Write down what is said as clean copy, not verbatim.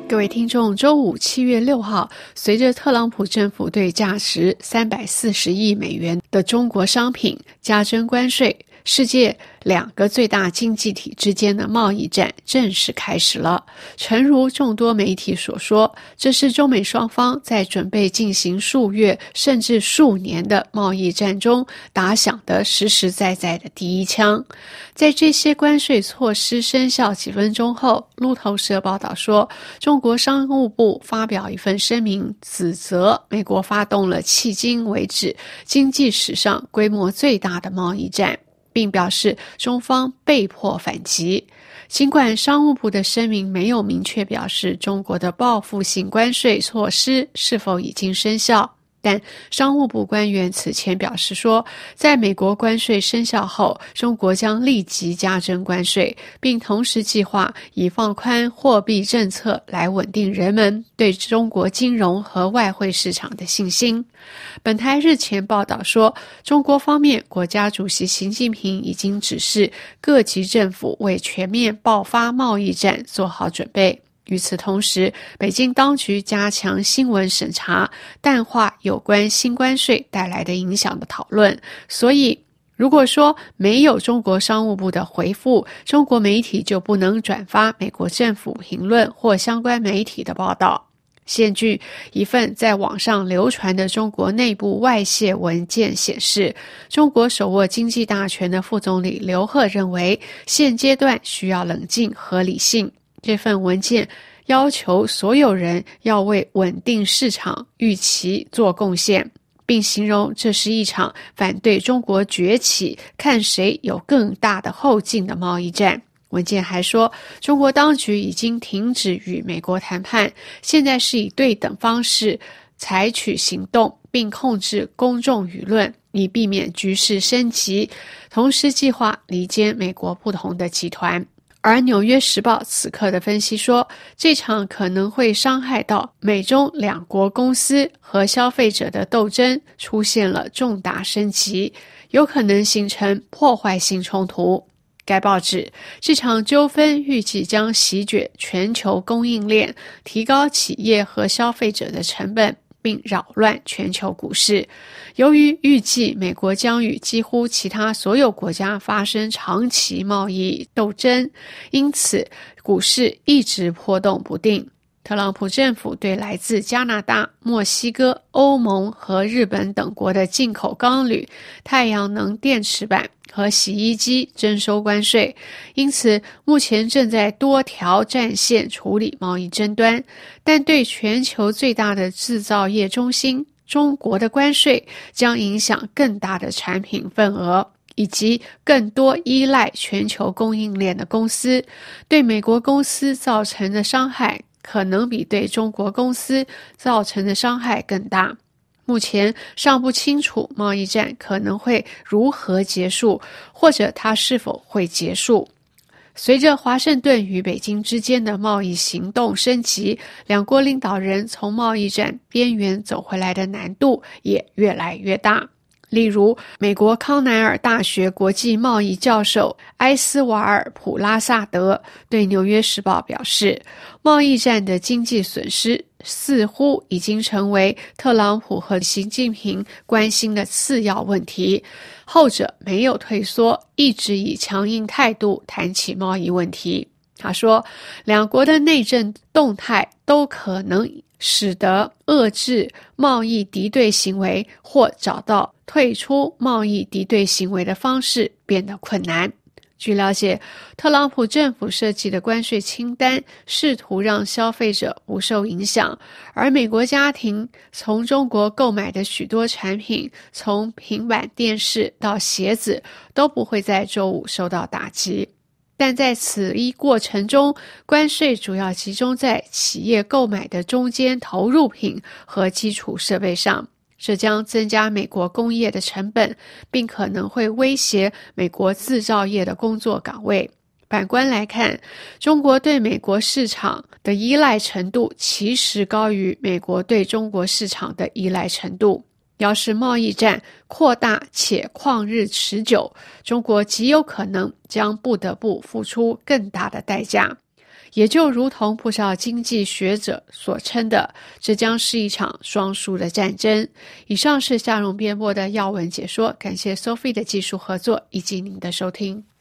各位听众，周五7月6号，随着特朗普政府对价值340亿美元的中国商品加征关税，世界两个最大经济体之间的贸易战正式开始了。诚如众多媒体所说，这是中美双方在准备进行数月甚至数年的贸易战中打响的实实在在的第一枪。在这些关税措施生效几分钟后，路透社报道说，中国商务部发表一份声明，指责美国发动了迄今为止经济史上规模最大的贸易战，并表示中方被迫反击。尽管商务部的声明没有明确表示中国的报复性关税措施是否已经生效，但商务部官员此前表示说，在美国关税生效后，中国将立即加征关税，并同时计划以放宽货币政策来稳定人们对中国金融和外汇市场的信心。本台日前报道说，中国方面国家主席习近平已经指示各级政府为全面爆发贸易战做好准备。与此同时，北京当局加强新闻审查，淡化有关新关税带来的影响的讨论。所以，如果说没有中国商务部的回复，中国媒体就不能转发美国政府评论或相关媒体的报道。现据一份在网上流传的中国内部外泄文件显示，中国手握经济大权的副总理刘鹤认为，现阶段需要冷静和理性。这份文件要求所有人要为稳定市场预期做贡献，并形容这是一场反对中国崛起、看谁有更大的后劲的贸易战。文件还说，中国当局已经停止与美国谈判，现在是以对等方式采取行动，并控制公众舆论，以避免局势升级，同时计划离间美国不同的集团。而《纽约时报》此刻的分析说，这场可能会伤害到美中两国公司和消费者的斗争出现了重大升级，有可能形成破坏性冲突。该报指，这场纠纷预计将席卷全球供应链，提高企业和消费者的成本，并扰乱全球股市。由于预计美国将与几乎其他所有国家发生长期贸易斗争，因此股市一直波动不定。特朗普政府对来自加拿大、墨西哥、欧盟和日本等国的进口钢铝、太阳能电池板和洗衣机征收关税，因此目前正在多条战线处理贸易争端。但对全球最大的制造业中心中国的关税将影响更大的产品份额，以及更多依赖全球供应链的公司，对美国公司造成的伤害可能比对中国公司造成的伤害更大。目前尚不清楚贸易战可能会如何结束，或者它是否会结束。随着华盛顿与北京之间的贸易行动升级，两国领导人从贸易战边缘走回来的难度也越来越大。例如，美国康奈尔大学国际贸易教授埃斯瓦尔普拉萨德对《纽约时报》表示，贸易战的经济损失似乎已经成为特朗普和习近平关心的次要问题，后者没有退缩，一直以强硬态度谈起贸易问题。他说，两国的内政动态都可能使得遏制贸易敌对行为或找到退出贸易敌对行为的方式变得困难。据了解，特朗普政府设计的关税清单试图让消费者不受影响，而美国家庭从中国购买的许多产品，从平板电视到鞋子，都不会在周五受到打击。但在此一过程中，关税主要集中在企业购买的中间投入品和基础设备上，这将增加美国工业的成本，并可能会威胁美国制造业的工作岗位。反观来看，中国对美国市场的依赖程度其实高于美国对中国市场的依赖程度。要是贸易战扩大且旷日持久，中国极有可能将不得不付出更大的代价。 也就如同不少经济学者所称的，这将是一场双输的战争。以上是夏蓉编播的要闻解说，感谢 Sophie 的技术合作以及您的收听。